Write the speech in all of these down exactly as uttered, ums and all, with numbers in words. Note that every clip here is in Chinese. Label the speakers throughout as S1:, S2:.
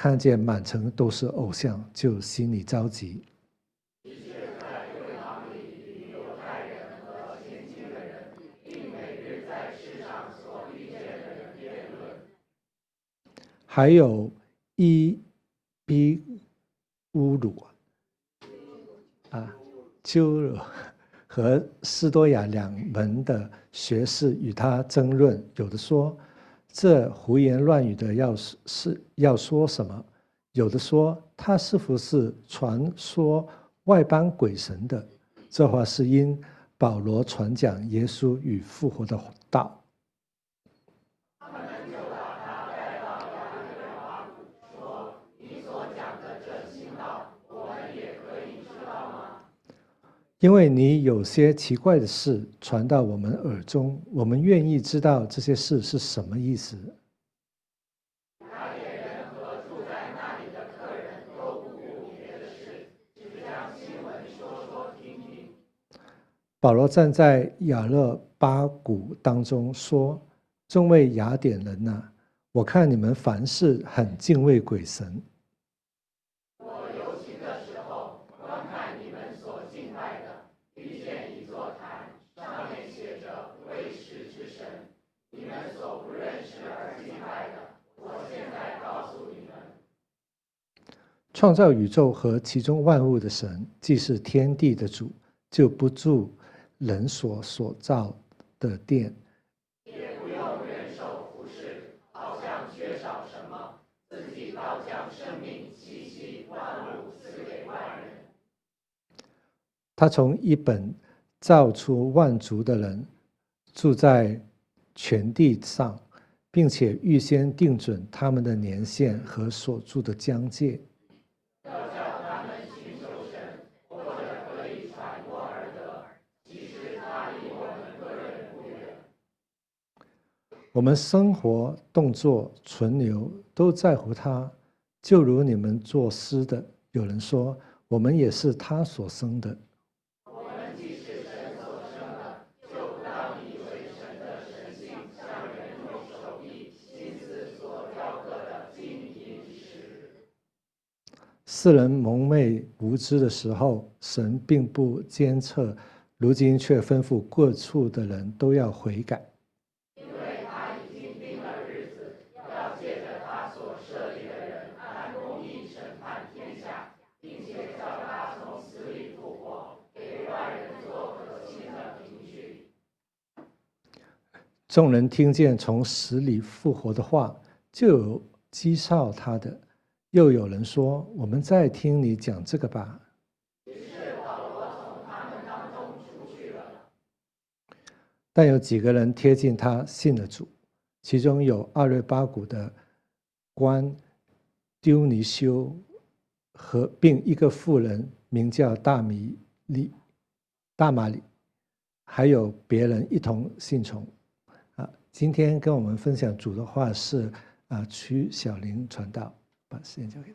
S1: 看见满城都是偶像，就心里着急。还有伊比乌鲁啊，鸠鲁和斯多亚两门的学士与他争论，有的说这胡言乱语的要是要说什么，有的说他是否是传说外邦鬼神的，这话是因保罗传讲耶稣与复活的道。因为你有些奇怪的事传到我们耳中，我们愿意知道这些事是什么意思。
S2: 那野人和住在那里的客人都不顾别的事，只将新闻说说听听。
S1: 保罗站在亚勒巴谷当中说：“众位雅典人呐、啊，我看你们凡事很敬畏鬼神。创造宇宙和其中万物的神，既是天地的主，就不住人所所造的殿，
S2: 也不用人手服侍，好像缺少什么，自己倒将生命气息万物赐给万人。
S1: 他从一本造出万族的人，住在全地上，并且预先定准他们的年限和所住的疆界。我们生活、动作、存留都在乎他，就如你们作诗的，有人说，我们也是他所生的。
S2: 我们既是神所生的，就不当以为神的神性像人用手艺心思所雕刻的金银石。
S1: 世人蒙昧无知的时候，神并不监测，如今却吩咐各处的人都要悔改。众人听见从死里复活的话，就有讥笑他的，又有人说：“我们再听你讲这个吧。”
S2: 于是保罗从他们当中出去了。
S1: 但有几个人贴近他，信了主，其中有阿略巴谷的官丢尼修和并一个妇人名叫大米利大马里，还有别人一同信从。今天跟我们分享主的话是啊，曲小玲传道，把时间交给他。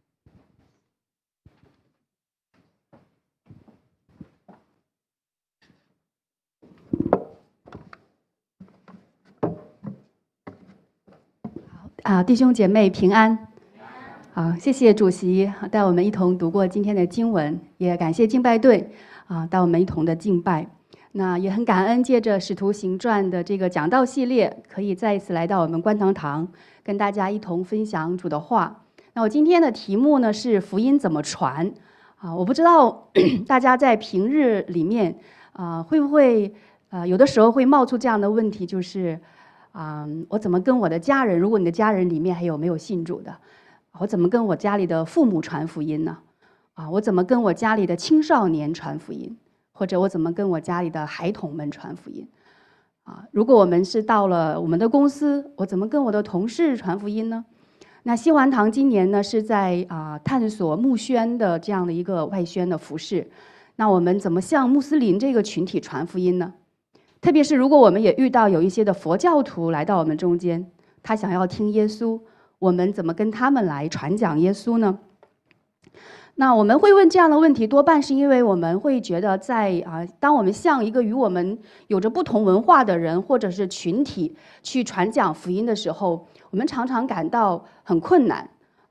S3: 好啊，弟兄姐妹平安。好，谢谢主席带我们一同读过今天的经文，也感谢敬拜队啊带我们一同的敬拜。那也很感恩，借着《使徒行传》的这个讲道系列，可以再一次来到我们观堂堂，跟大家一同分享主的话。那我今天的题目呢是福音怎么传啊？我不知道大家在平日里面啊会不会呃有的时候会冒出这样的问题，就是啊我怎么跟我的家人，如果你的家人里面还有没有信主的，我怎么跟我家里的父母传福音呢？啊，我怎么跟我家里的青少年传福音？或者我怎么跟我家里的孩童们传福音啊？如果我们是到了我们的公司，我怎么跟我的同事传福音呢？那新环堂今年呢是在啊探索穆宣的这样的一个外宣的服事，那我们怎么向穆斯林这个群体传福音呢？特别是如果我们也遇到有一些的佛教徒来到我们中间，他想要听耶稣，我们怎么跟他们来传讲耶稣呢？那我们会问这样的问题，多半是因为我们会觉得在啊，当我们向一个与我们有着不同文化的人或者是群体去传讲福音的时候，我们常常感到很困难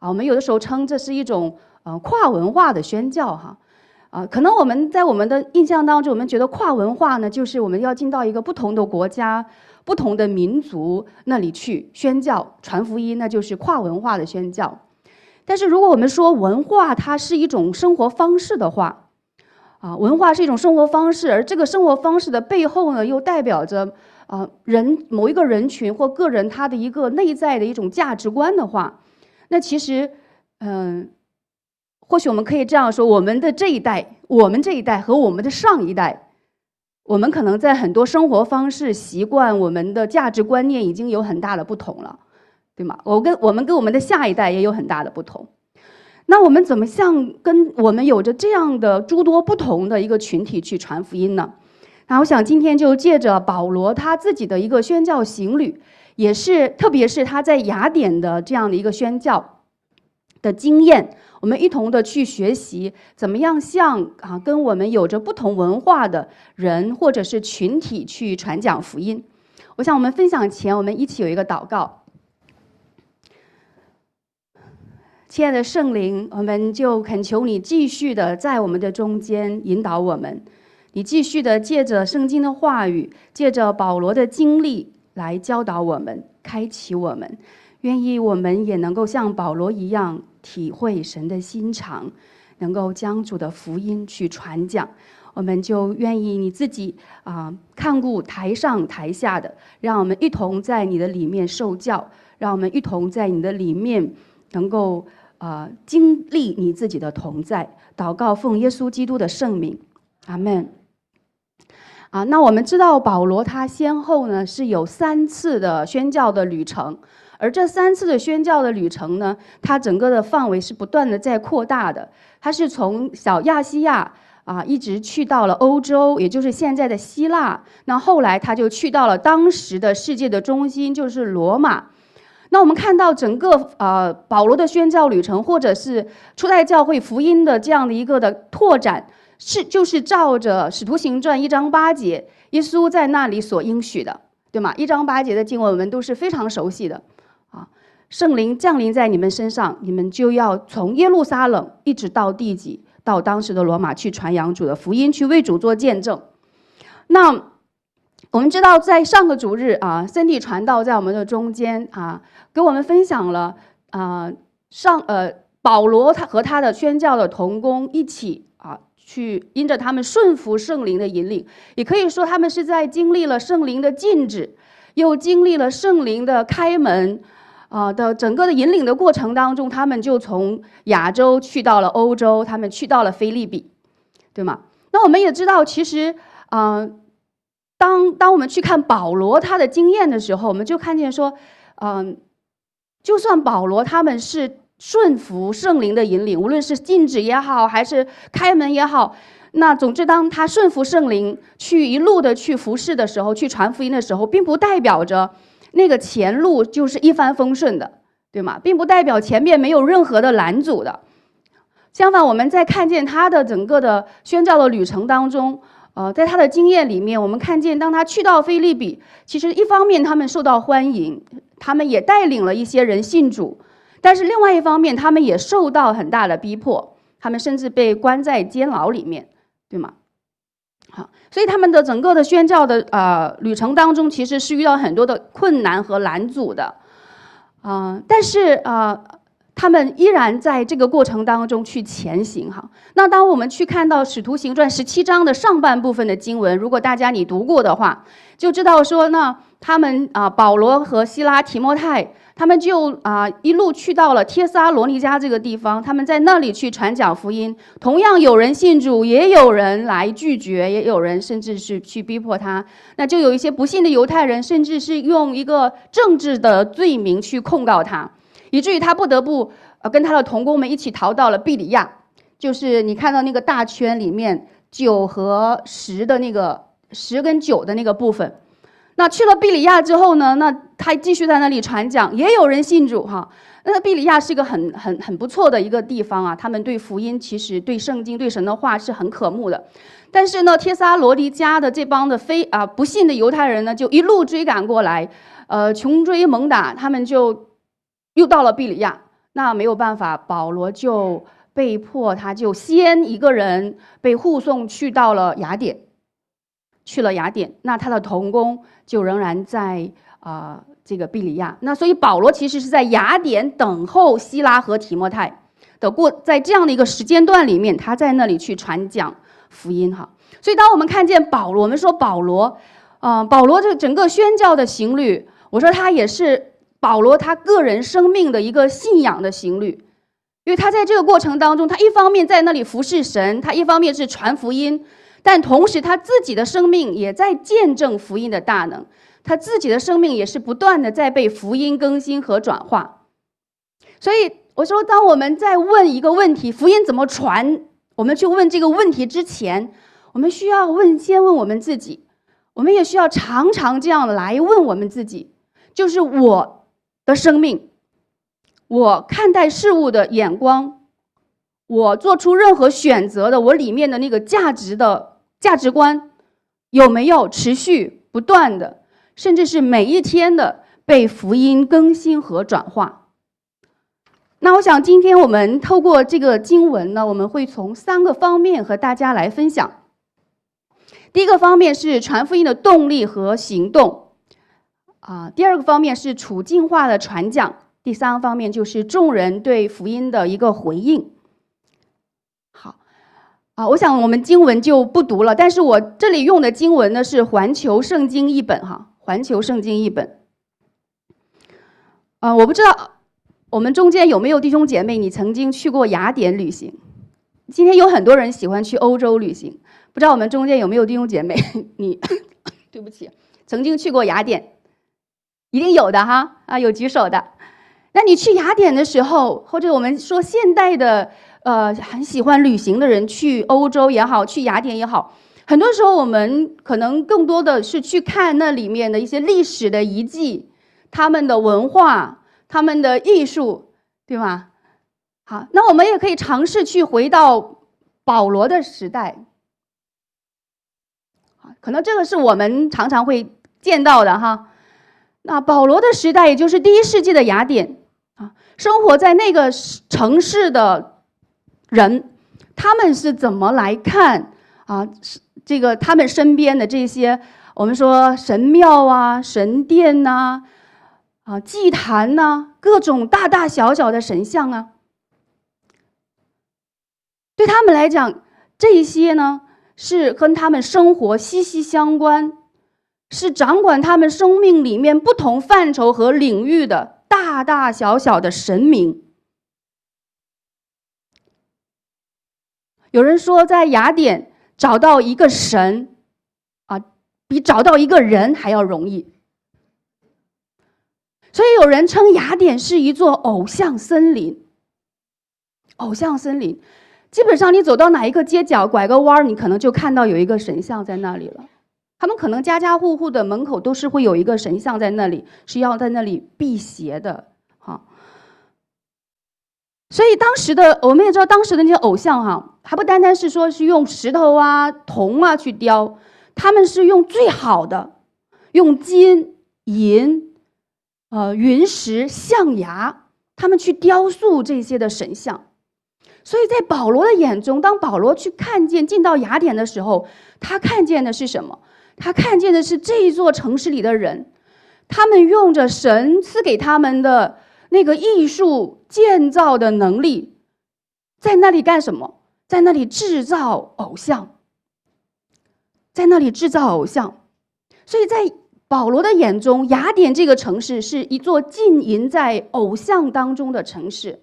S3: 啊，我们有的时候称这是一种呃跨文化的宣教哈。啊，可能我们在我们的印象当中，我们觉得跨文化呢，就是我们要进到一个不同的国家、不同的民族那里去宣教、传福音，那就是跨文化的宣教。但是如果我们说文化它是一种生活方式的话，啊，文化是一种生活方式，而这个生活方式的背后呢，又代表着啊人某一个人群或个人他的一个内在的一种价值观的话，那其实，嗯。或许我们可以这样说，我们的这一代，我们这一代和我们的上一代，我们可能在很多生活方式、习惯、我们的价值观念已经有很大的不同了，对吗？我跟我们跟我们的下一代也有很大的不同。那我们怎么向跟我们有着这样的诸多不同的一个群体去传福音呢？那我想今天就借着保罗他自己的一个宣教行旅，也是特别是他在雅典的这样的一个宣教的经验。我们一同的去学习，怎么样向啊跟我们有着不同文化的人或者是群体去传讲福音。我想我们分享前，我们一起有一个祷告。亲爱的圣灵，我们就恳求你继续的在我们的中间引导我们，你继续的借着圣经的话语，借着保罗的经历来教导我们，开启我们。愿意我们也能够像保罗一样体会神的心肠，能够将主的福音去传讲。我们就愿意你自己啊、呃、看顾台上台下的，让我们一同在你的里面受教，让我们一同在你的里面能够啊、呃、经历你自己的同在。祷告奉耶稣基督的圣名，阿们。啊，那我们知道保罗他先后呢是有三次的宣教的旅程。而这三次的宣教的旅程呢，它整个的范围是不断的在扩大的。它是从小亚细亚啊，一直去到了欧洲，也就是现在的希腊。那后来他就去到了当时的世界的中心，就是罗马。那我们看到整个呃保罗的宣教旅程，或者是初代教会福音的这样的一个的拓展，是就是照着使徒行传一章八节，耶稣在那里所应许的，对吗？一章八节的经文我们都是非常熟悉的。圣灵降临在你们身上，你们就要从耶路撒冷一直到地极，到当时的罗马去传扬主的福音，去为主做见证。那我们知道，在上个主日啊，森地传道在我们的中间啊，给我们分享了啊，上呃保罗他和他的宣教的同工一起啊，去因着他们顺服圣灵的引领，也可以说他们是在经历了圣灵的禁止，又经历了圣灵的开门。啊的整个的引领的过程当中，他们就从亚洲去到了欧洲，他们去到了腓立比，对吗？那我们也知道，其实啊、呃，当当我们去看保罗他的经验的时候，我们就看见说，嗯、呃，就算保罗他们是顺服圣灵的引领，无论是禁止也好，还是开门也好，那总之当他顺服圣灵，去一路的去服侍的时候，去传福音的时候，并不代表着那个前路就是一帆风顺的，对吗？并不代表前面没有任何的拦阻的。相反，我们在看见他的整个的宣教的旅程当中，呃，在他的经验里面，我们看见当他去到腓立比，其实一方面他们受到欢迎，他们也带领了一些人信主，但是另外一方面，他们也受到很大的逼迫，他们甚至被关在监牢里面，对吗？好，所以他们的整个的宣教的呃旅程当中，其实是遇到很多的困难和拦阻的，啊、呃，但是啊、呃，他们依然在这个过程当中去前行哈。那当我们去看到《使徒行传》十七章的上半部分的经文，如果大家你读过的话，就知道说，那他们啊、呃，保罗和西拉、提摩太。他们就啊、呃、一路去到了帖撒罗尼迦这个地方，他们在那里去传讲福音。同样有人信主，也有人来拒绝，也有人甚至是去逼迫他。那就有一些不信的犹太人，甚至是用一个政治的罪名去控告他，以至于他不得不呃跟他的同工们一起逃到了庇里亚，就是你看到那个大圈里面九和十的那个十跟九的那个部分。那去了庇里亚之后呢，那他继续在那里传讲，也有人信主哈。那庇里亚是一个很很很不错的一个地方啊，他们对福音其实对圣经对神的话是很渴慕的。但是呢，帖撒罗尼迦的这帮的非啊不信的犹太人呢，就一路追赶过来，呃，穷追猛打，他们就又到了庇里亚。 那没有办法，保罗就被迫，他就先一个人被护送去到了雅典，去了雅典。那他的同工就仍然在啊、呃、这个庇哩亚。那所以保罗其实是在雅典等候希拉和提摩太的过，在这样的一个时间段里面，他在那里去传讲福音哈。所以当我们看见保罗，我们说保罗，嗯、呃，保罗这整个宣教的行旅，我说他也是保罗他个人生命的一个信仰的行旅。因为他在这个过程当中，他一方面在那里服侍神，他一方面是传福音，但同时他自己的生命也在见证福音的大能，他自己的生命也是不断的在被福音更新和转化。所以我说，当我们在问一个问题，福音怎么传，我们去问这个问题之前，我们需要问先问我们自己，我们也需要常常这样来问我们自己，就是我的生命，我看待事物的眼光，我做出任何选择的，我里面的那个价值的价值观有没有持续不断的，甚至是每一天的被福音更新和转化。那我想今天我们透过这个经文呢，我们会从三个方面和大家来分享。第一个方面是传福音的动力和行动啊，第二个方面是处境化的传讲，第三个方面就是众人对福音的一个回应。好啊，我想我们经文就不读了，但是我这里用的经文呢是环球圣经译本哈，环球圣经译本。啊，我不知道我们中间有没有弟兄姐妹你曾经去过雅典旅行？今天有很多人喜欢去欧洲旅行，不知道我们中间有没有弟兄姐妹你对不起曾经去过雅典？一定有的哈啊，有举手的。那你去雅典的时候，或者我们说现代的呃很喜欢旅行的人去欧洲也好，去雅典也好，很多时候我们可能更多的是去看那里面的一些历史的遗迹，他们的文化，他们的艺术，对吗？好，那我们也可以尝试去回到保罗的时代，可能这个是我们常常会见到的哈。那保罗的时代，也就是第一世纪的雅典啊，生活在那个城市的人，他们是怎么来看啊？这个他们身边的这些，我们说神庙啊、神殿呐、啊、祭坛呐、各种大大小小的神像啊，对他们来讲，这些呢是跟他们生活息息相关。是掌管他们生命里面不同范畴和领域的大大小小的神明。有人说，在雅典找到一个神啊，比找到一个人还要容易。所以有人称雅典是一座偶像森林。偶像森林，基本上你走到哪一个街角，拐个弯，你可能就看到有一个神像在那里了。他们可能家家户户的门口都是会有一个神像在那里，是要在那里辟邪的哈。所以当时的我们也知道，当时的那些偶像哈，还不单单是说是用石头啊、铜啊去雕，他们是用最好的，用金、银、呃云石、象牙，他们去雕塑这些的神像。所以在保罗的眼中，当保罗去看见进到雅典的时候，他看见的是什么？他看见的是这一座城市里的人，他们用着神赐给他们的那个艺术建造的能力，在那里干什么？在那里制造偶像，在那里制造偶像。所以在保罗的眼中，雅典这个城市是一座浸淫在偶像当中的城市。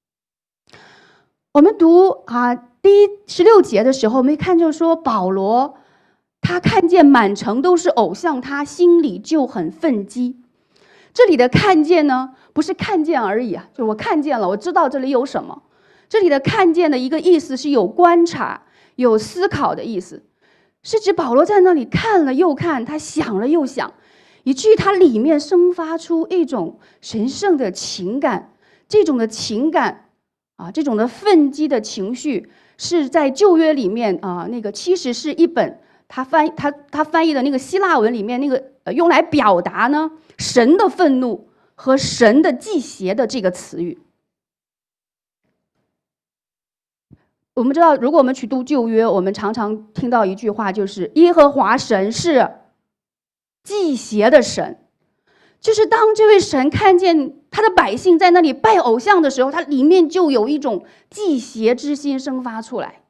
S3: 我们读啊第十六节的时候，我们看就说保罗他看见满城都是偶像，他心里就很愤激。这里的看见呢，不是看见而已啊，就我看见了，我知道这里有什么。这里的看见的一个意思是有观察、有思考的意思，是指保罗在那里看了又看，他想了又想，以至于他里面生发出一种神圣的情感。这种的情感啊，这种的愤激的情绪，是在旧约里面啊，那个其实是一本。他翻他他翻译的那个希腊文里面那个呃用来表达呢神的愤怒和神的忌邪的这个词语， 我们知道，如果我们去读旧约，我们常常听到一句话，就是耶和华神是祭邪的神。就是当这位神看见他的百姓在那里拜偶像的时候，他里面就有一种祭邪之心生发出来。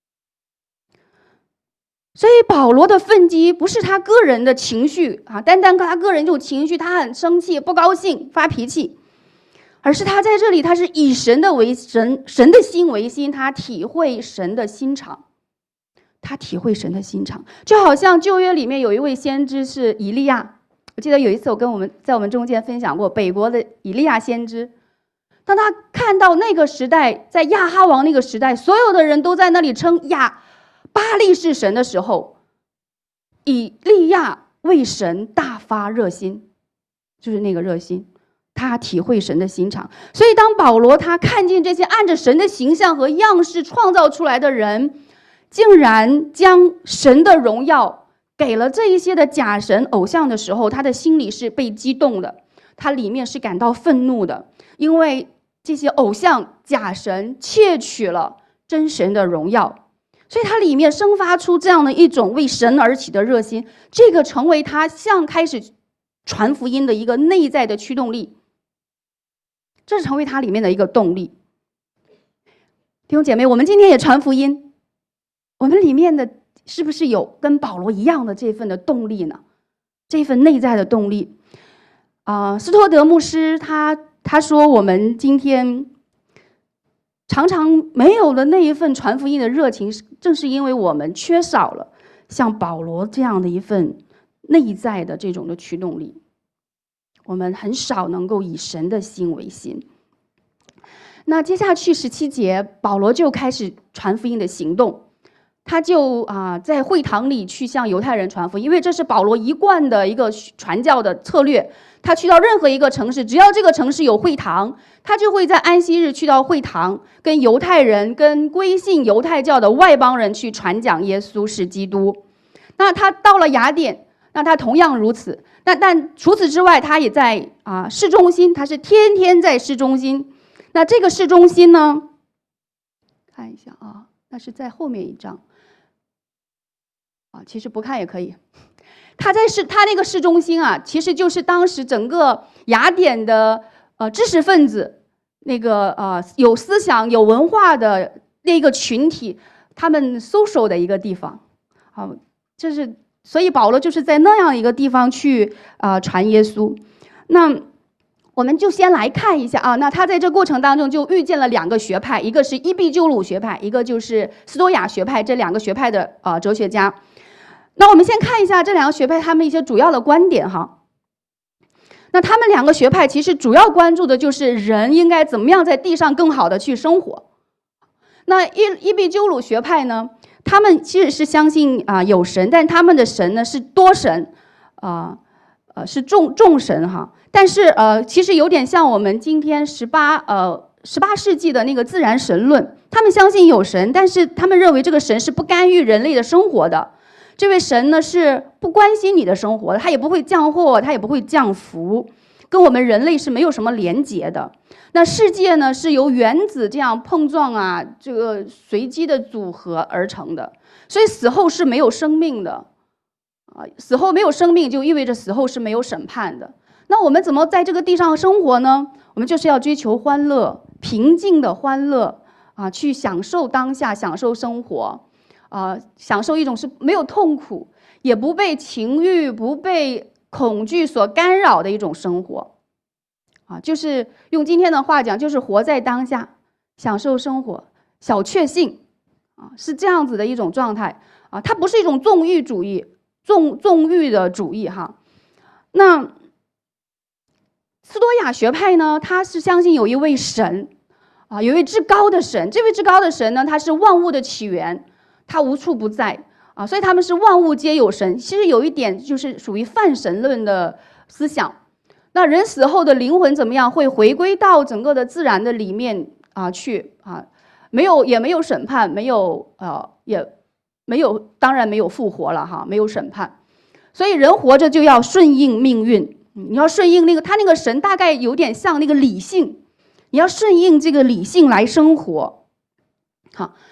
S3: 所以保罗的愤激不是他个人的情绪啊，单单他个人这种情绪，他很生气、不高兴、发脾气，而是他在这里，他是以神的为神，神的心为心，他体会神的心肠，他体会神的心肠，就好像旧约里面有一位先知是以利亚。我记得有一次我跟我们在我们中间分享过北国的以利亚先知，当他看到那个时代，在亚哈王那个时代，所有的人都在那里称亚巴力是神的时候，以利亚为神大发热心，就是那个热心，他体会神的心肠。所以当保罗他看见这些按着神的形象和样式创造出来的人，竟然将神的荣耀给了这一些的假神偶像的时候，他的心里是被激动的，他里面是感到愤怒的，因为这些偶像假神窃取了真神的荣耀，所以他里面生发出这样的一种为神而起的热心，这个成为他向开始传福音的一个内在的驱动力，这是成为他里面的一个动力。弟兄姐妹，我们今天也传福音，我们里面的是不是有跟保罗一样的这份的动力呢？这份内在的动力啊、呃，斯托德牧师他他说，我们今天常常没有了那一份传福音的热情，正是因为我们缺少了像保罗这样的一份内在的这种的驱动力，我们很少能够以神的心为心。那接下去十七节，保罗就开始传福音的行动。他就啊、呃，在会堂里去向犹太人传福音，因为这是保罗一贯的一个传教的策略。他去到任何一个城市，只要这个城市有会堂，他就会在安息日去到会堂，跟犹太人、跟归信犹太教的外邦人去传讲耶稣是基督。那他到了雅典，那他同样如此。那但除此之外，他也在啊、呃、市中心，他是天天在市中心。那这个市中心呢，看一下啊，那是在后面一章。啊，其实不看也可以。他在市，他那个市中心啊，其实就是当时整个雅典的呃知识分子，那个呃有思想、有文化的那个群体，他们 social 的一个地方。好，这是所以保罗就是在那样一个地方去啊、呃、传耶稣。那我们就先来看一下啊，那他在这过程当中就遇见了两个学派，一个是伊壁鸠鲁学派，一个就是斯多亚学派，这两个学派的啊、呃、哲学家。那我们先看一下这两个学派他们一些主要的观点哈。那他们两个学派其实主要关注的就是人应该怎么样在地上更好的去生活。那伊伊壁鸠鲁学派呢，他们其实是相信啊、呃、有神，但他们的神呢是多神，啊呃, 呃是众众神哈。但是呃其实有点像我们今天十八呃十八世纪的那个自然神论，他们相信有神，但是他们认为这个神是不干预人类的生活的。这位神呢是不关心你的生活的，他也不会降祸，他也不会降福，跟我们人类是没有什么连结的。那世界呢是由原子这样碰撞啊，这个随机的组合而成的，所以死后是没有生命的啊，死后没有生命就意味着死后是没有审判的。那我们怎么在这个地上生活呢？我们就是要追求欢乐，平静的欢乐啊，去享受当下，享受生活。呃，享受一种是没有痛苦，也不被情欲、不被恐惧所干扰的一种生活，啊，就是用今天的话讲，就是活在当下，享受生活，小确幸，啊，是这样子的一种状态，啊，它不是一种纵欲主义、纵纵欲的主义哈。那斯多亚学派呢，他是相信有一位神，啊，有一位至高的神，这位至高的神呢，他是万物的起源。他无处不在啊，所以他们是万物皆有神。其实有一点就是属于泛神论的思想。那人死后的灵魂怎么样？会回归到整个的自然的里面啊去啊，没有也没有审判，没有呃也没有，当然没有复活了哈，没有审判。所以人活着就要顺应命运，你要顺应那个他那个神，大概有点像那个理性，你要顺应这个理性来生活，好。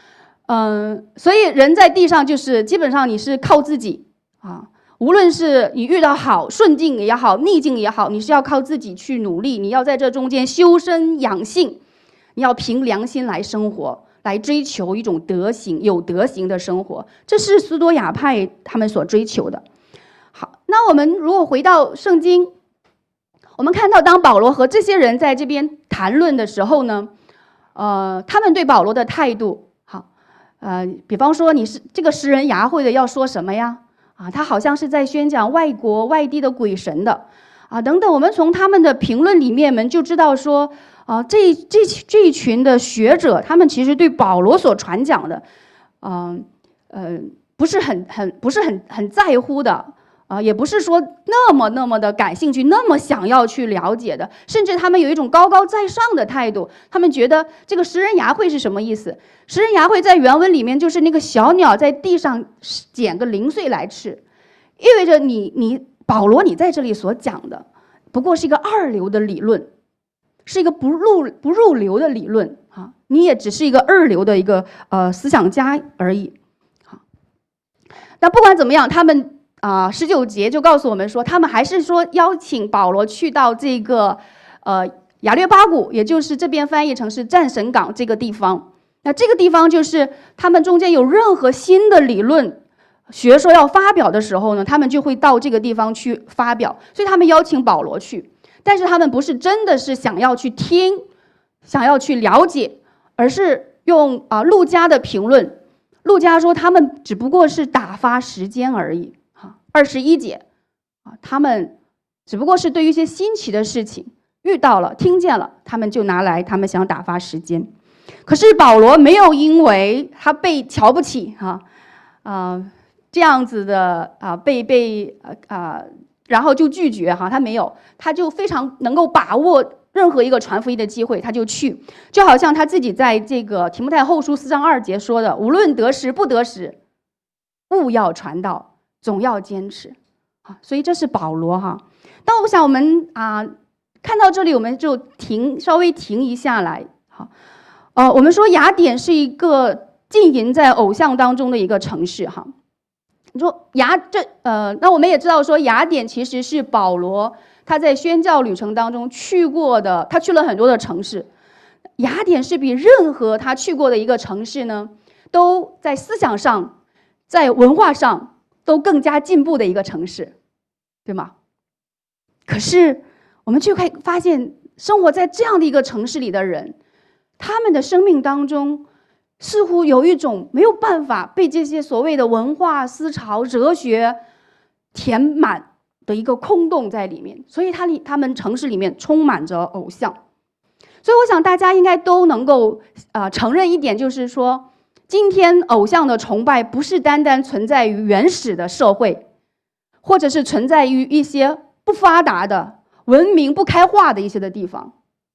S3: 嗯，所以人在地上就是基本上你是靠自己啊，无论是你遇到好顺境也好，逆境也好，你是要靠自己去努力，你要在这中间修身养性，你要凭良心来生活，来追求一种德行有德行的生活，这是斯多亚派他们所追求的。好，那我们如果回到圣经，我们看到当保罗和这些人在这边谈论的时候呢，呃，他们对保罗的态度，好，呃，比方说你是这个诗人雅会的要说什么呀？啊，他好像是在宣讲外国外地的鬼神的，啊，等等。我们从他们的评论里面，我们就知道说，啊，这这这一群的学者，他们其实对保罗所传讲的，嗯呃，呃，不是很很不是很很在乎的。啊，也不是说那么那么的感兴趣，那么想要去了解的，甚至他们有一种高高在上的态度。他们觉得这个食人牙会是什么意思？食人牙会在原文里面就是那个小鸟在地上捡个零碎来吃，意味着你你保罗你在这里所讲的，不过是一个二流的理论，是一个不入不入流的理论啊，你也只是一个二流的一个呃思想家而已。好，那不管怎么样，他们。啊，十九节就告诉我们说，他们还是说邀请保罗去到这个呃亚略巴谷，也就是这边翻译成是战神港这个地方。那这个地方就是他们中间有任何新的理论学说要发表的时候呢，他们就会到这个地方去发表。所以他们邀请保罗去，但是他们不是真的是想要去听，想要去了解，而是用啊路加的评论，路加说他们只不过是打发时间而已。二十一节，啊，他们只不过是对于一些新奇的事情遇到了、听见了，他们就拿来，他们想打发时间。可是保罗没有因为他被瞧不起，哈，啊，这样子的啊，被被啊，然后就拒绝哈，他没有，他就非常能够把握任何一个传福音的机会，他就去，就好像他自己在这个提摩太后书四章二节说的：“无论得时不得时，务要传道。”总要坚持，啊，所以这是保罗哈。但我想我们啊，看到这里我们就停，稍微停一下来，好，呃，我们说雅典是一个浸淫在偶像当中的一个城市哈。你说雅这呃，那我们也知道说雅典其实是保罗他在宣教旅程当中去过的，他去了很多的城市。雅典是比任何他去过的一个城市呢，都在思想上，在文化上。都更加进步的一个城市，对吗？可是我们却会发现，生活在这样的一个城市里的人，他们的生命当中似乎有一种没有办法被这些所谓的文化思潮、哲学填满的一个空洞在里面，所以他里他们城市里面充满着偶像。所以我想大家应该都能够呃承认一点，就是说。今天偶像的崇拜不是单单存在于原始的社会，或者是存在于一些不发达的、文明不开化的一些的地方。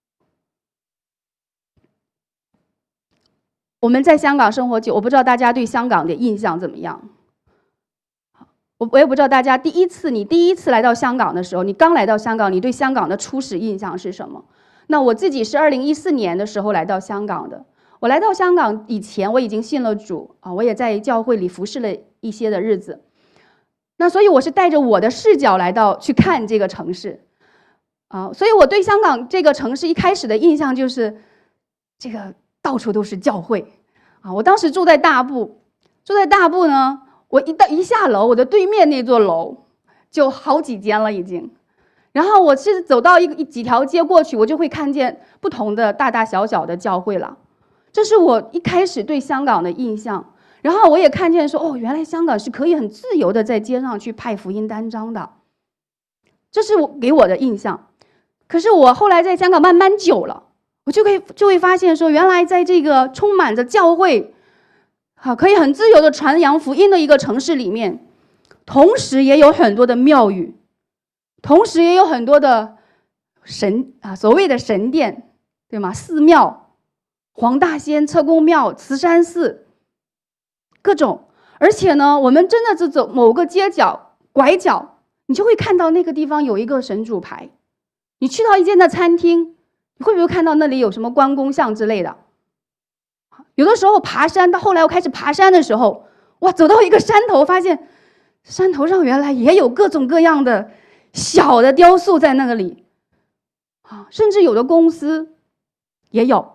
S3: 我们在香港生活久，我不知道大家对香港的印象怎么样。我我也不知道大家第一次你第一次来到香港的时候，你刚来到香港，你对香港的初始印象是什么？那我自己是二零一四年的时候来到香港的。我来到香港以前，我已经信了主啊，我也在教会里服侍了一些的日子。那所以我是带着我的视角来到去看这个城市，啊，所以我对香港这个城市一开始的印象就是，这个到处都是教会，啊，我当时住在大埔，住在大埔呢，我一到一下楼，我的对面那座楼就好几间了已经。然后我是走到一个几条街过去，我就会看见不同的大大小小的教会了。这是我一开始对香港的印象，然后我也看见说，哦，原来香港是可以很自由的在街上去派福音单张的，这是我给我的印象。可是我后来在香港慢慢久了，我就可以就会发现说，原来在这个充满着教会，好可以很自由的传扬福音的一个城市里面，同时也有很多的庙宇，同时也有很多的神啊，所谓的神殿，对吗？寺庙。黄大仙、车公庙、慈山寺，各种，而且呢，我们真的是走某个街角、拐角，你就会看到那个地方有一个神主牌。你去到一间的餐厅，你会不会看到那里有什么关公像之类的？ 有的时候爬山，到后来我开始爬山的时候，哇，走到一个山头，发现山头上原来也有各种各样的小的雕塑在那里，啊，甚至有的公司也有。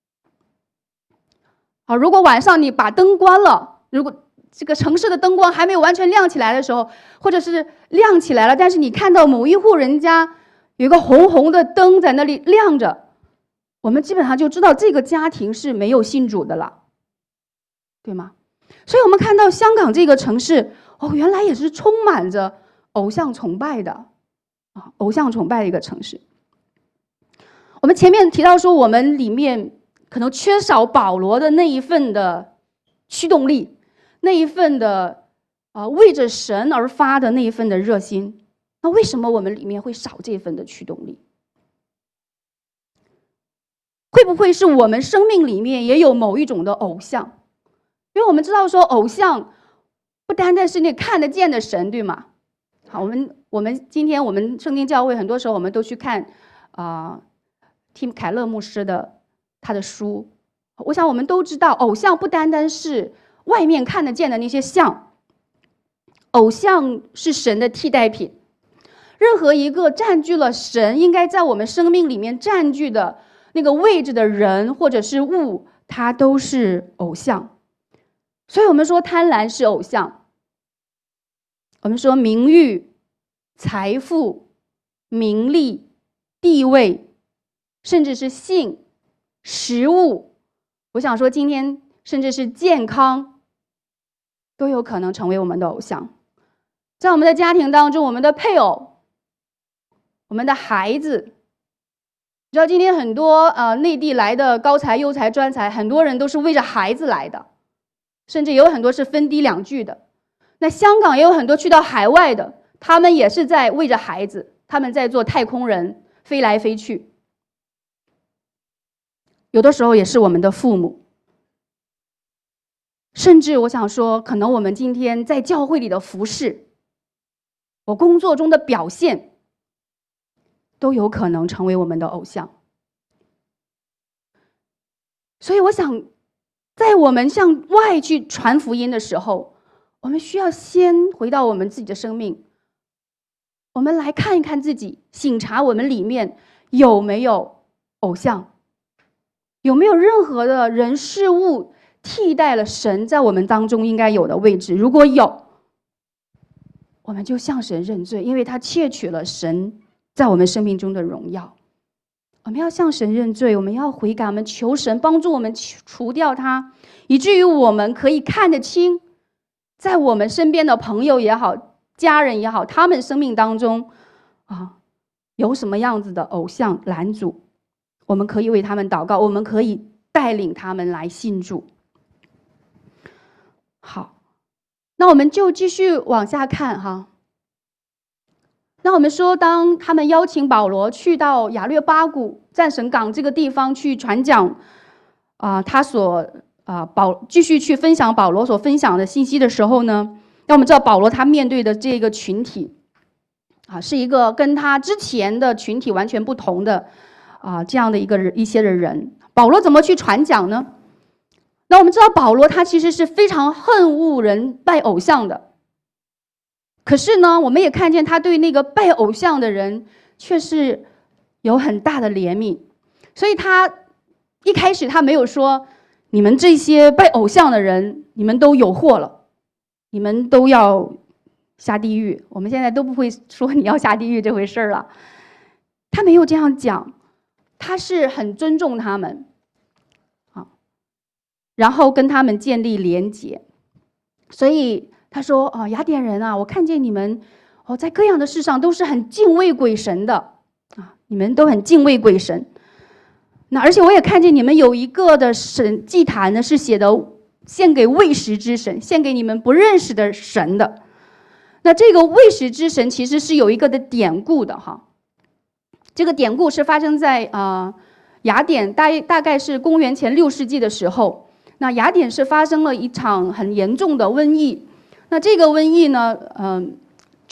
S3: 啊，如果晚上你把灯关了，如果这个城市的灯光还没有完全亮起来的时候，或者是亮起来了，但是你看到某一户人家有一个红红的灯在那里亮着，我们基本上就知道这个家庭是没有信主的了，对吗？所以我们看到香港这个城市，哦，原来也是充满着偶像崇拜的啊，偶像崇拜的一个城市。我们前面提到说，我们里面可能缺少保罗的那一份的驱动力，那一份的啊为着神而发的那一份的热心。那为什么我们里面会少这份的驱动力？会不会是我们生命里面也有某一种的偶像？因为我们知道说，偶像不单单是那看得见的神，对吗？好，我们我们今天我们圣经教会很多时候我们都去看啊，听凯勒牧师的他的书。我想我们都知道，偶像不单单是外面看得见的那些像，偶像是神的替代品。任何一个占据了神应该在我们生命里面占据的那个位置的人或者是物，它都是偶像。所以我们说贪婪是偶像，我们说名誉、财富、名利、地位，甚至是性、食物，我想说今天甚至是健康，都有可能成为我们的偶像。在我们的家庭当中，我们的配偶，我们的孩子，你知道今天很多呃内地来的高才、优才、专才，很多人都是为着孩子来的，甚至有很多是分低两句的。那香港也有很多去到海外的，他们也是在为着孩子，他们在做太空人，飞来飞去。有的时候也是我们的父母，甚至我想说，可能我们今天在教会里的服侍，我工作中的表现，都有可能成为我们的偶像。所以我想，在我们向外去传福音的时候，我们需要先回到我们自己的生命，我们来看一看自己，省察我们里面有没有偶像，有没有任何的人事物替代了神在我们当中应该有的位置。如果有，我们就向神认罪，因为他窃取了神在我们生命中的荣耀。我们要向神认罪，我们要悔改，我们求神帮助我们除掉它，以至于我们可以看得清，在我们身边的朋友也好，家人也好，他们生命当中啊有什么样子的偶像拦阻，我们可以为他们祷告，我们可以带领他们来信主。好，那我们就继续往下看哈。那我们说，当他们邀请保罗去到亚略巴谷战神港这个地方去传讲啊、呃，他所啊、呃、保继续去分享保罗所分享的信息的时候呢，那我们知道保罗他面对的这个群体啊，是一个跟他之前的群体完全不同的啊、呃、这样的一个一些的人。保罗怎么去传讲呢？那我们知道保罗他其实是非常恨恶人拜偶像的。可是呢，我们也看见他对那个拜偶像的人却是有很大的怜悯，所以他一开始他没有说你们这些拜偶像的人，你们都有祸了，你们都要下地狱。我们现在都不会说你要下地狱这回事了，他没有这样讲，他是很尊重他们，啊，然后跟他们建立连结，所以。他说：“哦，雅典人啊，我看见你们哦，在各样的事上都是很敬畏鬼神的啊，你们都很敬畏鬼神。那而且我也看见你们有一个的神祭坛呢，是写的献给未识之神，献给你们不认识的神的。那这个未识之神其实是有一个的典故的哈。这个典故是发生在啊、呃、雅典大大概是公元前六世纪的时候，那雅典是发生了一场很严重的瘟疫。”那这个瘟疫呢，嗯、呃，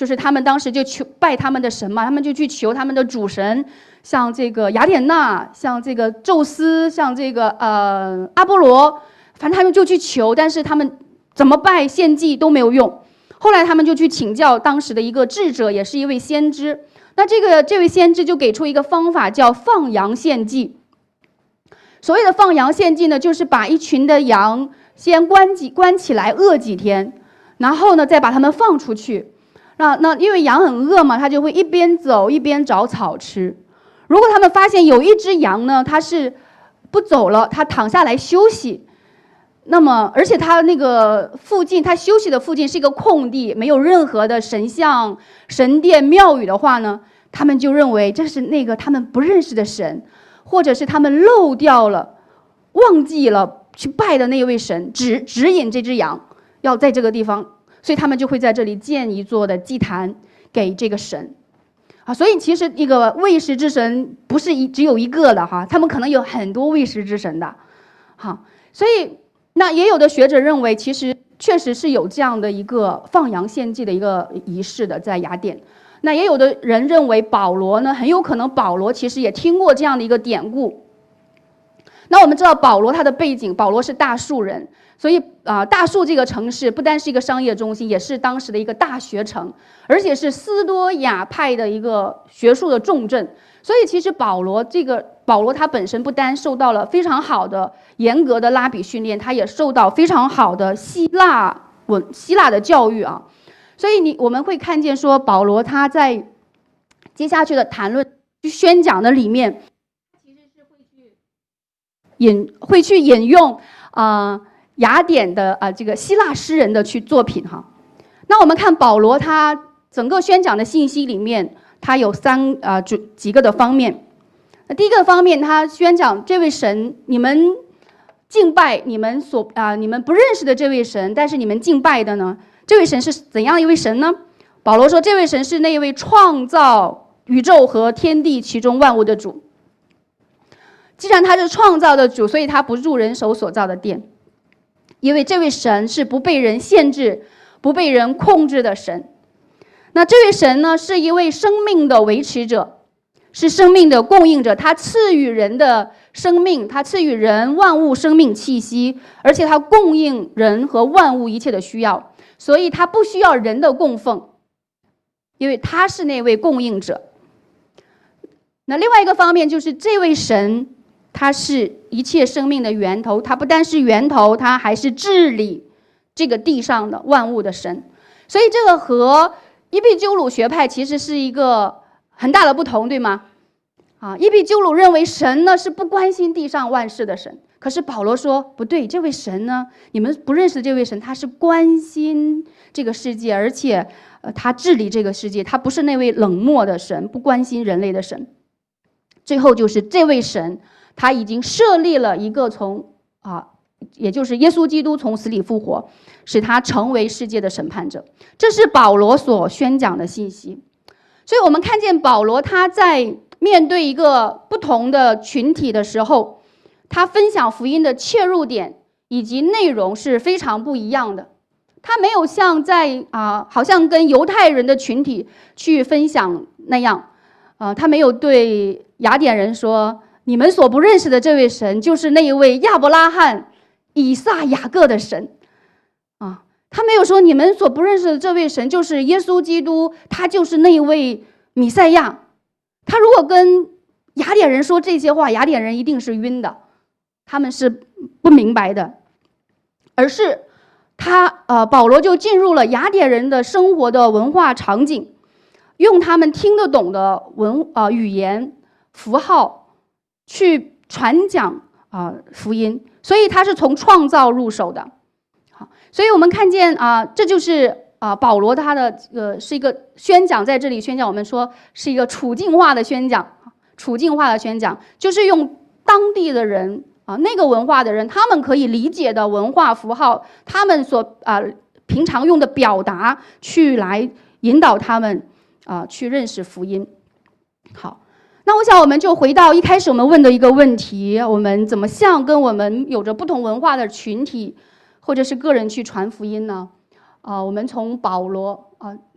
S3: 就是他们当时就求拜他们的神嘛，他们就去求他们的主神，像这个雅典娜，像这个宙斯，像这个呃阿波罗，反正他们就去求，但是他们怎么拜献祭都没有用。后来他们就去请教当时的一个智者，也是一位先知。那这个这位先知就给出一个方法，叫放羊献祭。所谓的放羊献祭呢，就是把一群的羊先关几关起来饿几天，然后呢再把它们放出去。那那因为羊很饿嘛，它就会一边走一边找草吃。如果他们发现有一只羊呢，它是不走了，它躺下来休息。那么，而且它那个附近，它休息的附近是一个空地，没有任何的神像、神殿、庙宇的话呢，他们就认为这是那个他们不认识的神，或者是他们漏掉了、忘记了去拜的那一位神，指指引这只羊要在这个地方，所以他们就会在这里建一座的祭坛给这个神。啊，所以其实一个喂食之神不是一只有一个的哈，他们可能有很多喂食之神的，哈，所以。那也有的学者认为，其实确实是有这样的一个放羊献祭的一个仪式的，在雅典。那也有的人认为，保罗呢，很有可能保罗其实也听过这样的一个典故。那我们知道保罗他的背景，保罗是大树人，所以啊、呃，大树这个城市不单是一个商业中心，也是当时的一个大学城，而且是斯多亚派的一个学术的重镇。所以其实保罗这个保罗他本身不单受到了非常好的严格的拉比训练，他也受到非常好的希腊文希腊的教育啊。所以你我们会看见说，保罗他在接下去的谈论宣讲的里面，其实是会去引会去引用啊、呃、雅典的啊、呃、这个希腊诗人的去作品哈。那我们看保罗他整个宣讲的信息里面。他有三啊、呃、几个的方面。那第一个方面，他宣讲这位神，你们敬拜你们所啊、呃、你们不认识的这位神，但是你们敬拜的呢，这位神是怎样一位神呢？保罗说，这位神是那一位创造宇宙和天地其中万物的主。既然他是创造的主，所以他不入人手所造的殿，因为这位神是不被人限制、不被人控制的神。那这位神呢，是一位生命的维持者，是生命的供应者，他赐予人的生命，他赐予人万物生命气息，而且他供应人和万物一切的需要，所以他不需要人的供奉，因为他是那位供应者。那另外一个方面就是这位神，他是一切生命的源头，他不单是源头，他还是治理这个地上的万物的神。所以这个和伊壁鸠鲁学派其实是一个很大的不同，对吗？啊，伊壁鸠鲁认为神呢是不关心地上万事的神，可是保罗说不对，这位神呢，你们不认识这位神，他是关心这个世界，而且呃他治理这个世界，他不是那位冷漠的神，不关心人类的神。最后就是这位神，他已经设立了一个从啊。也就是耶稣基督从死里复活，使他成为世界的审判者，这是保罗所宣讲的信息。所以我们看见保罗他在面对一个不同的群体的时候，他分享福音的切入点以及内容是非常不一样的。他没有像在啊、呃，好像跟犹太人的群体去分享那样，啊、呃，他没有对雅典人说，你们所不认识的这位神就是那一位亚伯拉罕、以撒、雅各的神啊，他没有说你们所不认识的这位神就是耶稣基督，他就是那位弥赛亚。他如果跟雅典人说这些话，雅典人一定是晕的，他们是不明白的。而是他呃，保罗就进入了雅典人的生活的文化场景，用他们听得懂的文呃语言符号去传讲啊、呃、福音。所以他是从创造入手的，好，所以我们看见啊、呃，这就是啊、呃、保罗他的呃是一个宣讲，在这里宣讲，我们说是一个处境化的宣讲，处境化的宣讲就是用当地的人啊、呃、那个文化的人他们可以理解的文化符号，他们所啊、呃、平常用的表达去来引导他们啊、呃、去认识福音。好。那我想我们就回到一开始我们问的一个问题，我们怎么向跟我们有着不同文化的群体或者是个人去传福音呢？啊、呃，我们从保罗啊、呃，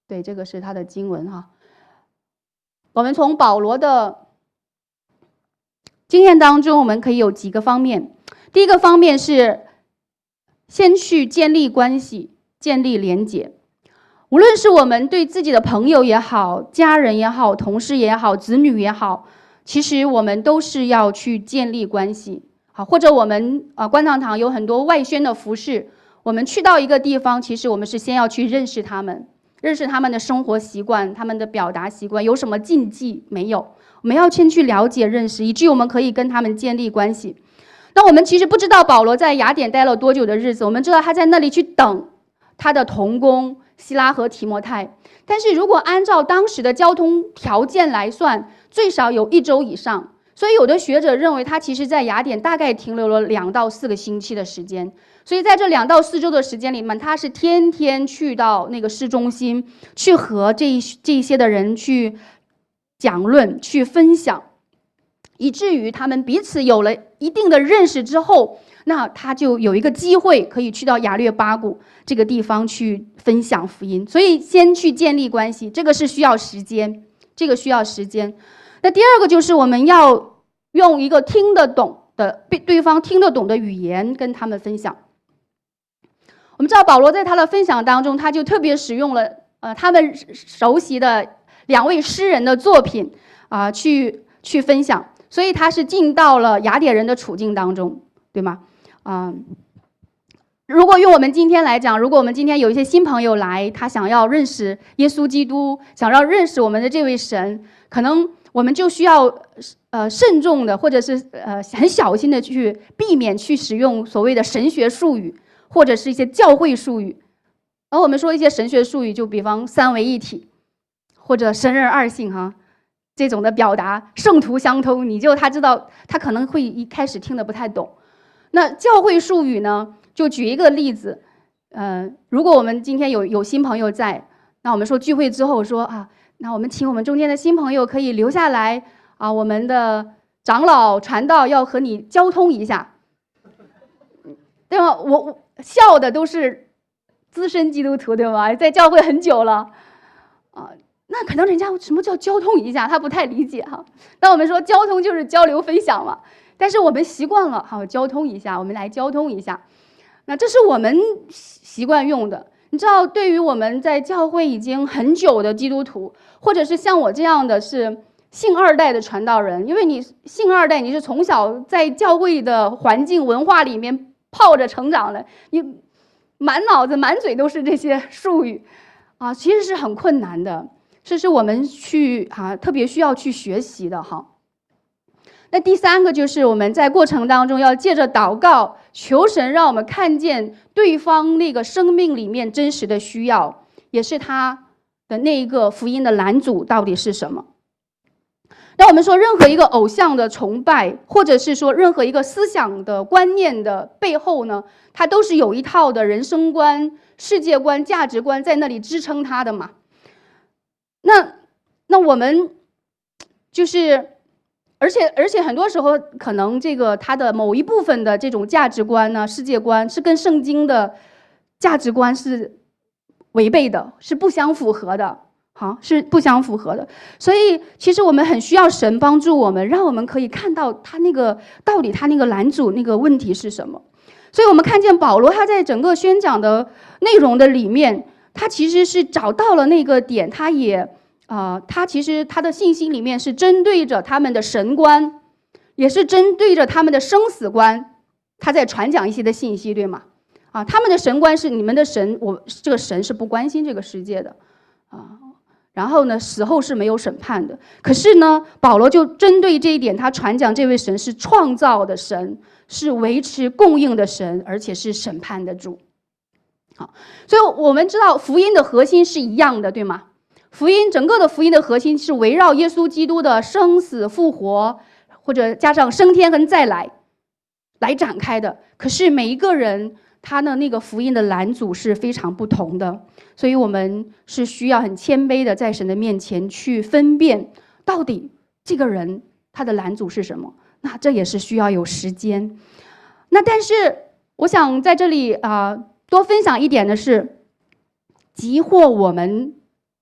S3: 对，这个是他的经文哈。我们从保罗的经验当中，我们可以有几个方面。第一个方面是先去建立关系，建立连结。无论是我们对自己的朋友也好，家人也好，同事也好，子女也好，其实我们都是要去建立关系。好，或者我们啊，观堂堂有很多外宣的服饰，我们去到一个地方，其实我们是先要去认识他们，认识他们的生活习惯，他们的表达习惯，有什么禁忌没有？我们要先去了解、认识，以至于我们可以跟他们建立关系。那我们其实不知道保罗在雅典待了多久的日子，我们知道他在那里去等他的同工希拉和提摩太，但是如果按照当时的交通条件来算，最少有一周以上。所以有的学者认为他其实在雅典大概停留了两到四个星期的时间，所以在这两到四周的时间里面，他是天天去到那个市中心，去和这一这一些的人去讲论，去分享，以至于他们彼此有了一定的认识之后，那他就有一个机会可以去到亚略巴谷这个地方去分享福音。所以先去建立关系，这个是需要时间，这个需要时间。那第二个就是我们要用一个听得懂的对方听得懂的语言跟他们分享。我们知道保罗在他的分享当中，他就特别使用了呃他们熟悉的两位诗人的作品啊、呃、去去分享，所以他是进到了雅典人的处境当中，对吗？啊、呃，如果用我们今天来讲，如果我们今天有一些新朋友来，他想要认识耶稣基督，想要认识我们的这位神，可能我们就需要呃慎重的，或者是呃很小心的去避免去使用所谓的神学术语，或者是一些教会术语。而我们说一些神学术语，就比方三位一体，或者神人二性哈，这种的表达，圣徒相通，你就他知道他可能会一开始听得不太懂。那教会术语呢，就举一个例子，呃，如果我们今天有有新朋友在，那我们说聚会之后说啊。那我们请我们中间的新朋友可以留下来啊，我们的长老传道要和你交通一下，对吗？我我笑的都是资深基督徒，对吗？在教会很久了啊，那可能人家什么叫交通一下，他不太理解哈。那我们说交通就是交流分享嘛，但是我们习惯了好交通一下，我们来交通一下，那这是我们习惯用的。你知道，对于我们在教会已经很久的基督徒，或者是像我这样的是信二代的传道人，因为你信二代，你是从小在教会的环境文化里面泡着成长的，你满脑子满嘴都是这些术语啊，其实是很困难的，这是我们去啊特别需要去学习的哈。那第三个就是我们在过程当中要借着祷告求神让我们看见对方那个生命里面真实的需要，也是他的那一个福音的拦阻到底是什么。那我们说任何一个偶像的崇拜，或者是说任何一个思想的观念的背后呢，它都是有一套的人生观、世界观、价值观在那里支撑它的嘛。那那我们就是而且而且很多时候可能这个它的某一部分的这种价值观呢、世界观是跟圣经的价值观是违背的，是不相符合的，好，是不相符合的。所以其实我们很需要神帮助我们，让我们可以看到他那个到底他那个拦阻那个问题是什么。所以我们看见保罗他在整个宣讲的内容的里面，他其实是找到了那个点，他也啊、呃，他其实他的信息里面是针对着他们的神观，也是针对着他们的生死观，他在传讲一些的信息，对吗？啊，他们的神观是你们的神，我这个神是不关心这个世界的，啊，然后呢，死后是没有审判的。可是呢，保罗就针对这一点，他传讲这位神是创造的神，是维持供应的神，而且是审判的主。好，所以我们知道福音的核心是一样的，对吗？福音整个的福音的核心是围绕耶稣基督的生死复活，或者加上升天跟再来来展开的。可是每一个人他的那个福音的拦阻是非常不同的，所以我们是需要很谦卑的在神的面前去分辨到底这个人他的拦阻是什么。那这也是需要有时间。那但是我想在这里啊、呃、多分享一点的是，急迫我们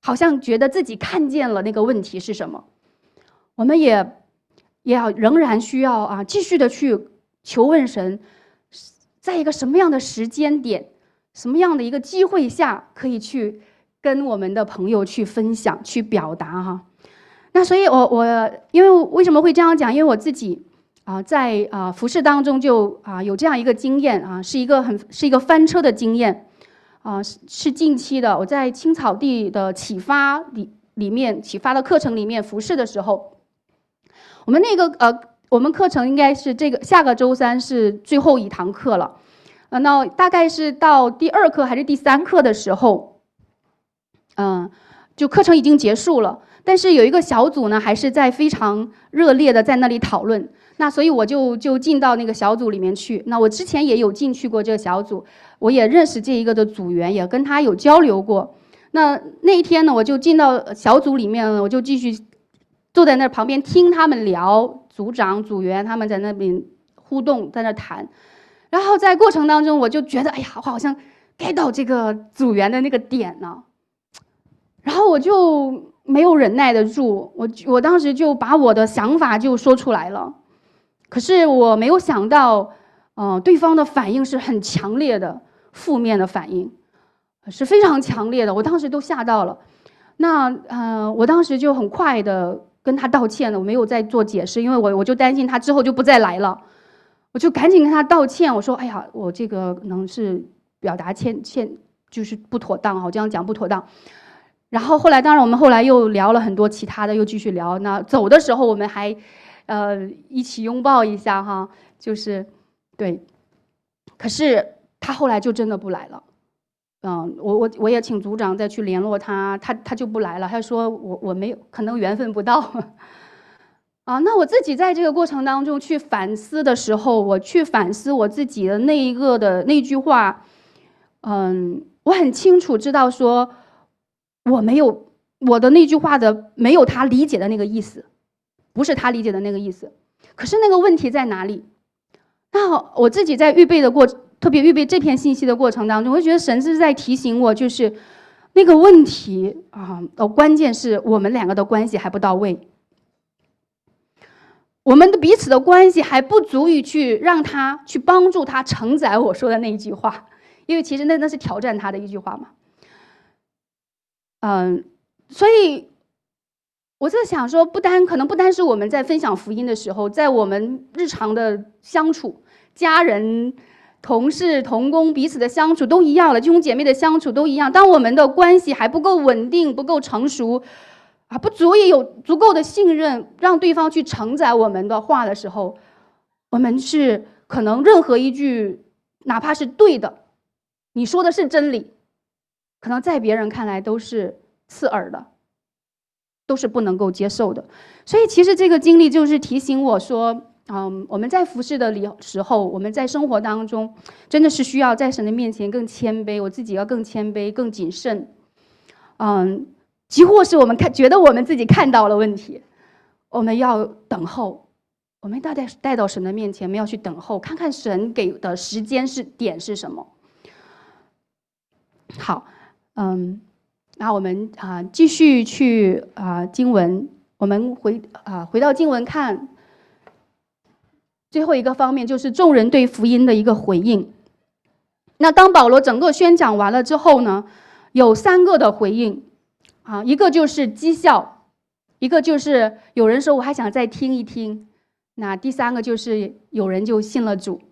S3: 好像觉得自己看见了那个问题是什么。我们也也要仍然需要啊，继续的去求问神，在一个什么样的时间点，什么样的一个机会下，可以去跟我们的朋友去分享、去表达哈。那所以我，我我因为为什么会这样讲？因为我自己啊，在啊服事当中就啊有这样一个经验啊，是一个很是一个翻车的经验啊，是是近期的。我在青草地的启发里里面启发的课程里面服事的时候，我们那个呃，我们课程应该是这个下个周三是最后一堂课了。呃，那大概是到第二课还是第三课的时候，嗯、呃，就课程已经结束了，但是有一个小组呢，还是在非常热烈的在那里讨论。那所以我就就进到那个小组里面去。那我之前也有进去过这个小组，我也认识这一个的组员，也跟他有交流过。那那一天呢，我就进到小组里面，我就继续坐在那旁边听他们聊，组长、组员他们在那边互动，在那谈。然后在过程当中，我就觉得，哎呀，我好像 get 到这个组员的那个点呢。然后我就没有忍耐得住，我我当时就把我的想法就说出来了。可是我没有想到，呃，对方的反应是很强烈的，负面的反应，是非常强烈的。我当时都吓到了。那呃，我当时就很快的跟他道歉了，我没有再做解释，因为我我就担心他之后就不再来了。我就赶紧跟他道歉，我说：“哎呀，我这个可能是表达歉歉，就是不妥当，我这样讲不妥当。”然后后来，当然我们后来又聊了很多其他的，又继续聊。那走的时候，我们还，呃，一起拥抱一下哈，就是对。可是他后来就真的不来了，嗯，我我我也请组长再去联络他，他他就不来了。他说我我没有，可能缘分不到。啊，那我自己在这个过程当中去反思的时候，我去反思我自己的那一个的那句话，嗯，我很清楚知道说，我没有我的那句话的没有他理解的那个意思，不是他理解的那个意思。可是那个问题在哪里？那我自己在预备的过，特别预备这篇信息的过程当中，我就觉得神是在提醒我，就是那个问题啊，呃，关键是我们两个的关系还不到位。我们的彼此的关系还不足以去让他去帮助他承载我说的那一句话，因为其实那那是挑战他的一句话嘛。嗯，所以我在想说，不单可能不单是我们在分享福音的时候，在我们日常的相处，家人、同事、同工彼此的相处都一样了，弟兄姐妹的相处都一样。当我们的关系还不够稳定、不够成熟。啊，不足以有足够的信任，让对方去承载我们的话的时候，我们是可能任何一句，哪怕是对的，你说的是真理，可能在别人看来都是刺耳的，都是不能够接受的。所以，其实这个经历就是提醒我说，嗯，我们在服事的时候，我们在生活当中，真的是需要在神的面前更谦卑，我自己要更谦卑、更谨慎，嗯。几乎是我们看觉得我们自己看到了问题，我们要等候，我们带带带到神的面前，我们要去等候，看看神给的时间是点是什么。好，嗯，那我们啊、呃、继续去啊、呃、经文，我们回啊、呃、回到经文看最后一个方面，就是众人对福音的一个回应。那当保罗整个宣讲完了之后呢，有三个的回应。啊，一个就是讥笑，一个就是有人说我还想再听一听，那第三个就是有人就信了主。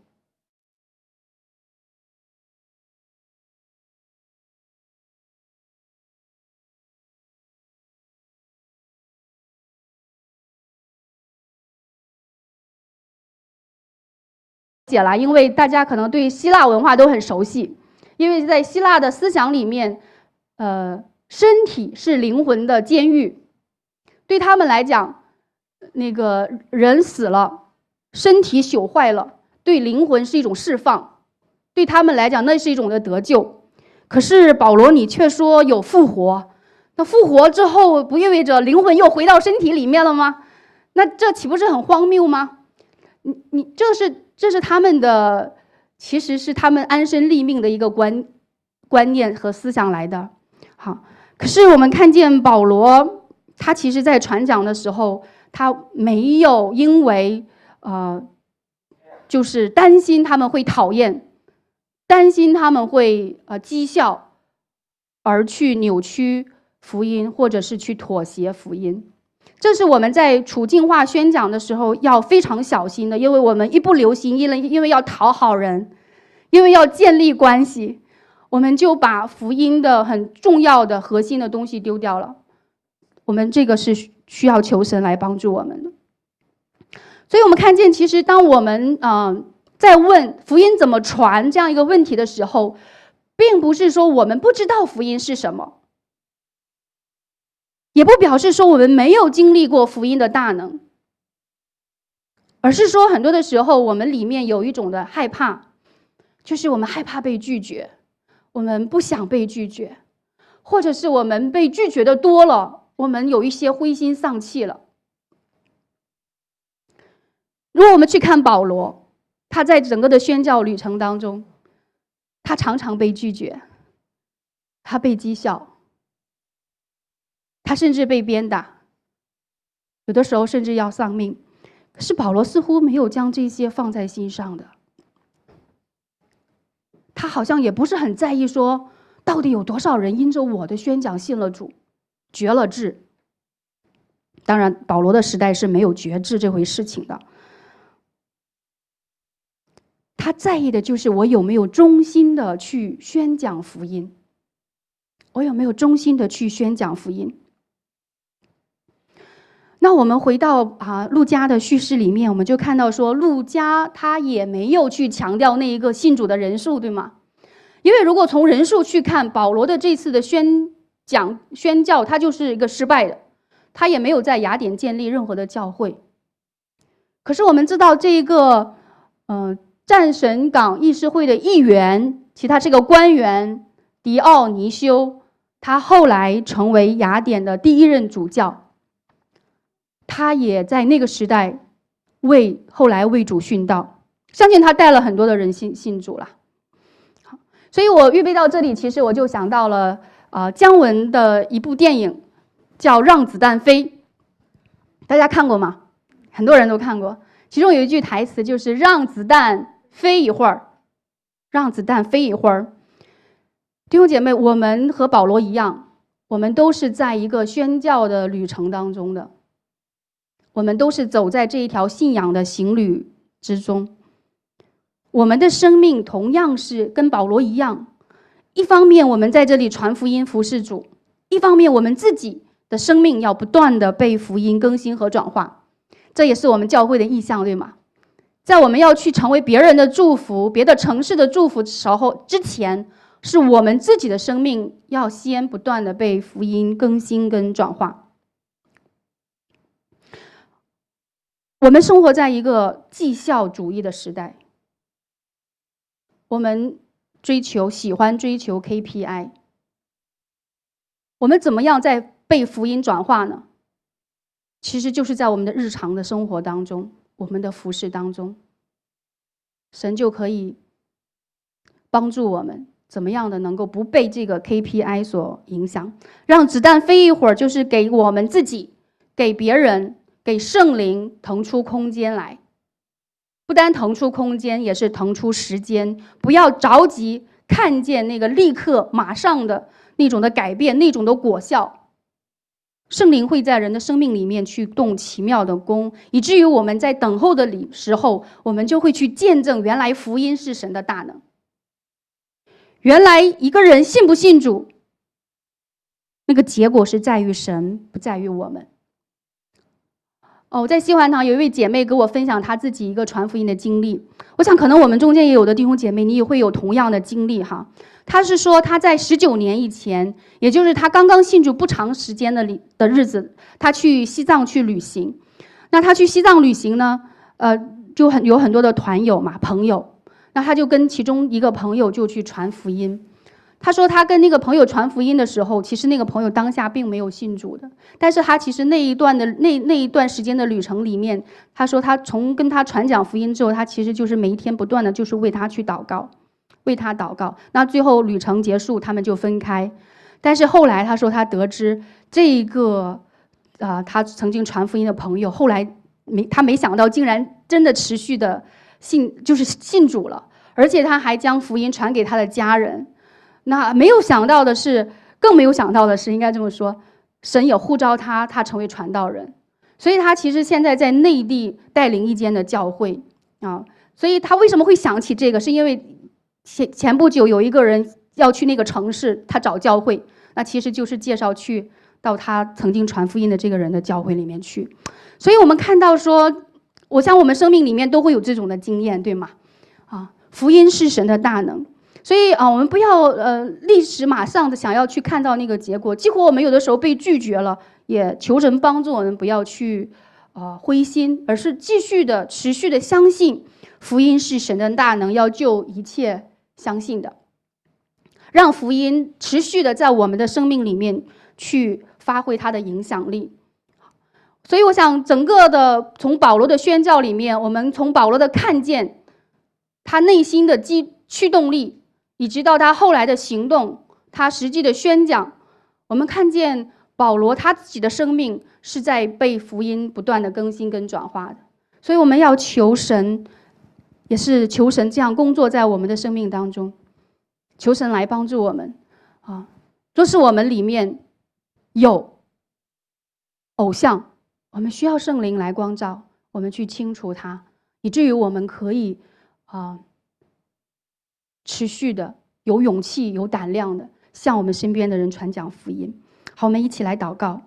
S3: 解了，因为大家可能对希腊文化都很熟悉，因为在希腊的思想里面，呃。身体是灵魂的监狱，对他们来讲，那个人死了，身体朽坏了，对灵魂是一种释放，对他们来讲那是一种的得救。可是保罗你却说有复活，那复活之后不意味着灵魂又回到身体里面了吗？那这岂不是很荒谬吗？你你这是这是他们的，其实是他们安身立命的一个观观念和思想来的。好。 可是我们看见保罗，他其实在传讲的时候，他没有因为呃，就是担心他们会讨厌，担心他们会呃讥笑，而去扭曲福音，或者是去妥协福音。这是我们在处境化宣讲的时候要非常小心的，因为我们一不留心，因为因为要讨好人，因为要建立关系，我们就把福音的很重要的核心的东西丢掉了。我们这个是需要求神来帮助我们的。所以我们看见，其实当我们呃在问福音怎么传这样一个问题的时候，并不是说我们不知道福音是什么，也不表示说我们没有经历过福音的大能，而是说很多的时候我们里面有一种的害怕，就是我们害怕被拒绝，我们不想被拒绝，或者是我们被拒绝的多了，我们有一些灰心丧气了。如果我们去看保罗，他在整个的宣教旅程当中，他常常被拒绝，他被讥笑，他甚至被鞭打，有的时候甚至要丧命。可是保罗似乎没有将这些放在心上的，他好像也不是很在意说到底有多少人因着我的宣讲信了主，绝了志。当然保罗的时代是没有绝志这回事情的，他在意的就是我有没有忠心的去宣讲福音，我有没有忠心的去宣讲福音。那我们回到啊路加的叙事里面，我们就看到说，路加他也没有去强调那一个信主的人数，对吗？因为如果从人数去看，保罗的这次的宣讲宣教，他就是一个失败的，他也没有在雅典建立任何的教会。可是我们知道这一个呃战神港议事会的议员，其实他是个官员迪奥尼修，他后来成为雅典的第一任主教。他也在那个时代为后来为主殉道，相信他带了很多的人信信主了。所以我预备到这里，其实我就想到了呃姜文的一部电影叫《让子弹飞》，大家看过吗？很多人都看过。其中有一句台词就是让子弹飞一会儿，让子弹飞一会儿。弟兄姐妹，我们和保罗一样，我们都是在一个宣教的旅程当中的，我们都是走在这一条信仰的行旅之中。我们的生命同样是跟保罗一样，一方面我们在这里传福音服侍主，一方面我们自己的生命要不断的被福音更新和转化。这也是我们教会的意向，对吗？在我们要去成为别人的祝福，别的城市的祝福时候之前，是我们自己的生命要先不断的被福音更新跟转化。我们生活在一个绩效主义的时代，我们追求喜欢追求 K P I， 我们怎么样在被福音转化呢？其实就是在我们的日常的生活当中，我们的服事当中，神就可以帮助我们怎么样的能够不被这个 K P I 所影响。让子弹飞一会儿，就是给我们自己，给别人，给圣灵腾出空间来。不单腾出空间，也是腾出时间，不要着急看见那个立刻马上的那种的改变，那种的果效。圣灵会在人的生命里面去动奇妙的工，以至于我们在等候的时候，我们就会去见证原来福音是神的大能。原来一个人信不信主，那个结果是在于神，不在于我们。哦，在西环堂有一位姐妹给我分享她自己一个传福音的经历，我想可能我们中间也有的弟兄姐妹，你也会有同样的经历哈。她是说她在十九年以前，也就是她刚刚信主不长时间的里的日子，她去西藏去旅行。那她去西藏旅行呢，呃，就很有很多的团友嘛，朋友。那她就跟其中一个朋友就去传福音。他说他跟那个朋友传福音的时候，其实那个朋友当下并没有信主的，但是他其实那一段的那那一段时间的旅程里面，他说他从跟他传讲福音之后，他其实就是每一天不断的就是为他去祷告，为他祷告。那最后旅程结束，他们就分开。 但是后来他说他得知这一个啊、呃，他曾经传福音的朋友，后来没他没想到竟然真的持续的信，就是信主了，而且他还将福音传给他的家人。那没有想到的是，更没有想到的是，应该这么说，神也呼召他，他成为传道人。所以他其实现在在内地带领一间的教会啊。所以他为什么会想起这个，是因为前前不久有一个人要去那个城市，他找教会，那其实就是介绍去到他曾经传福音的这个人的教会里面去。所以我们看到说，我想我们生命里面都会有这种的经验，对吗？啊，福音是神的大能。所以啊，我们不要呃立时马上的想要去看到那个结果，几乎我们有的时候被拒绝了，也求神帮助我们不要去呃灰心，而是继续的持续的相信福音是神的大能，要救一切相信的，让福音持续的在我们的生命里面去发挥它的影响力。所以我想整个的从保罗的宣教里面，我们从保罗的看见他内心的激驱动力，以直到他后来的行动，他实际的宣讲，我们看见保罗他自己的生命是在被福音不断的更新跟转化的。所以我们要求神，也是求神这样工作在我们的生命当中，求神来帮助我们啊。若是我们里面有偶像，我们需要圣灵来光照，我们去清除它，以至于我们可以啊持续的有勇气有胆量的向我们身边的人传讲福音。好，我们一起来祷告。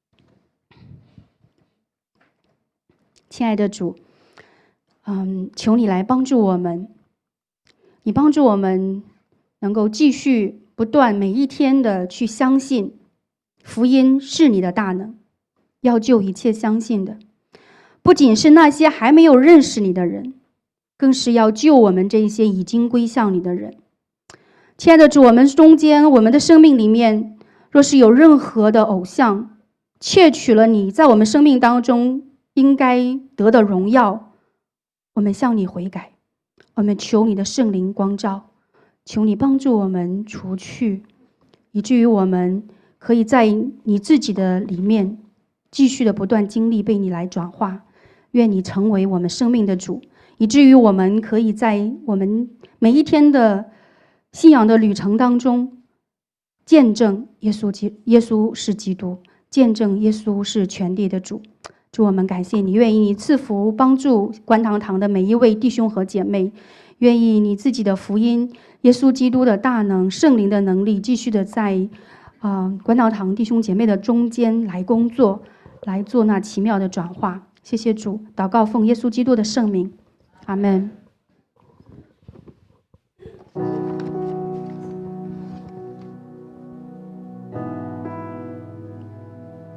S3: 亲爱的主，嗯，求你来帮助我们，你帮助我们能够继续不断每一天的去相信福音是你的大能，要救一切相信的，不仅是那些还没有认识你的人，更是要救我们这些已经归向你的人。亲爱的主，我们中间我们的生命里面若是有任何的偶像窃取了你在我们生命当中应该得的荣耀，我们向你悔改，我们求你的圣灵光照，求你帮助我们除去，以至于我们可以在你自己的里面继续的不断经历被你来转化。愿你成为我们生命的主，以至于我们可以在我们每一天的信仰的旅程当中见证耶稣基耶稣是基督，见证耶稣是全地的主。主，我们感谢你，愿意你赐福帮助观堂堂的每一位弟兄和姐妹，愿意你自己的福音耶稣基督的大能圣灵的能力继续的在呃观堂堂弟兄姐妹的中间来工作，来做那奇妙的转化。谢谢主，祷告奉耶稣基督的圣名，阿们。